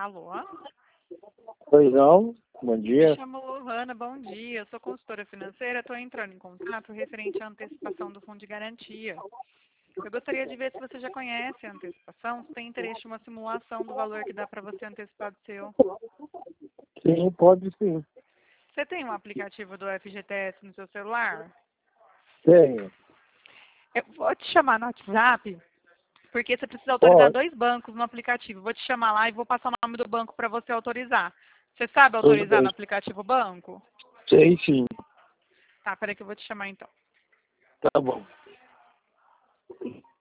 Alô? Pois não, bom Me dia. chamo Lohana, bom dia. Eu sou consultora financeira, estou entrando em contato referente à antecipação do fundo de garantia. Eu gostaria de ver se você já conhece a antecipação, se tem interesse em uma simulação do valor que dá para você antecipar do seu. Sim, pode sim. Você tem um aplicativo do FGTS no seu celular? Tenho. Eu vou te chamar no WhatsApp, porque você precisa autorizar Pode. 2 bancos no aplicativo. Vou te chamar lá e vou passar o nome do banco para você autorizar. Você sabe Tudo autorizar no bem. aplicativo banco? Sei sim. Tá, peraí que eu vou te chamar então. Tá bom.